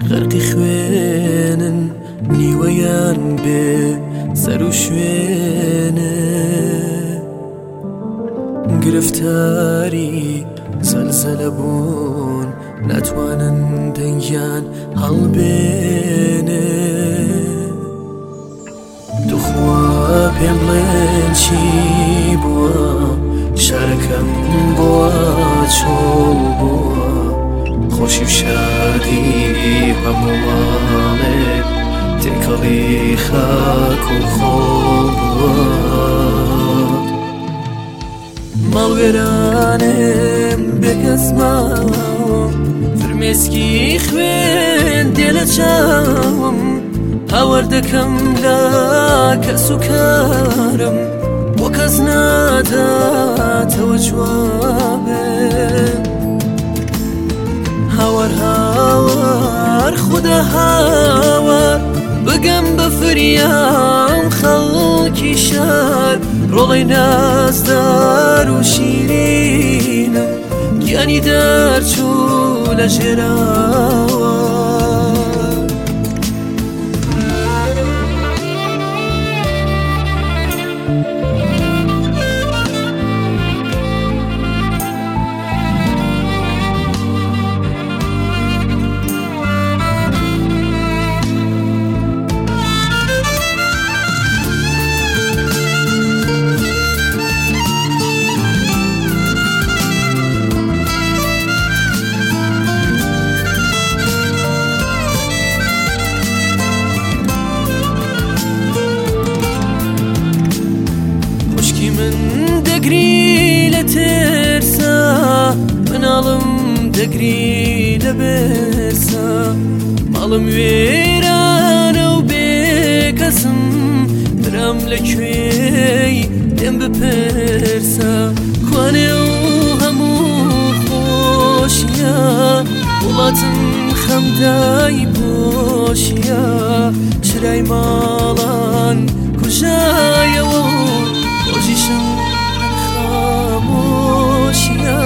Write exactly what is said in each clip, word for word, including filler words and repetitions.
غەرقی خوێنن نیوەیان بێ سەر و شوێنە گرفتاری زەلزەلە بوون ناتوانن دەنگیان هەڵبێنێ توخوا پێم بڵێن چی بووە شارەکەم بووە چۆڵ بووە خۆشی و شادی هەموو ماڵێک تێکەڵی خاک و خۆڵ بووە ماڵوێرانم بێکەس ماوە فرمێسکی خوێن دێ لە چاوم هاوەر دەکەم لە کەس و کارم بۆ کەس ناداتەوە جوابێ هاوار هاوار خودە هاوار بگەم بە فریام خەڵکی شار ڕۆڵەی نازدار و شیرینم گیانی دەرچوو لە ژێراوە دەگری لە ترسا مناڵم دەگری لە بێسا ماڵم وێرانە و بێکەسم برام لەکوێی دێم بپرسە خوانێ و هەموو خۆشیە وڵاتم خەمدای پۆشیە چرای ماڵان کوژایەوە خۆشیشم خامۆشیە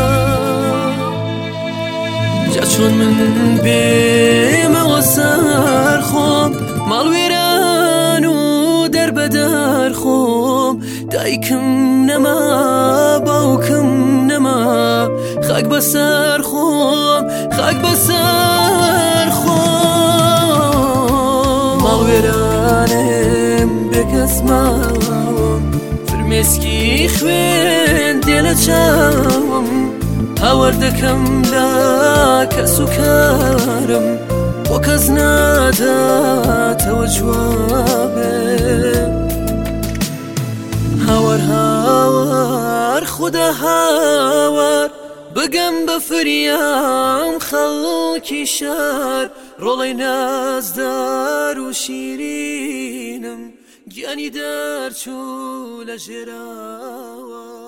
جا چۆن من بێمەوە سەر خۆم ماڵوێران و دەربەدار خۆم دایکم نەما باوکم نەما خاک بەسەر خۆم خاک بەسەر خۆم ماڵوێرانم بێکەس ماوەم فرمێسکی خوێن دێ لە چاوم هاوەر دەکەم لە کەس و کارم بۆ کەس ناداتەوە جوابێ هاوار هاوار خودە هاوار بگەم بە فریام خەڵکی شار ڕۆڵەی نازدار و شیرینم گیانی دەرچوو لە ژێراوە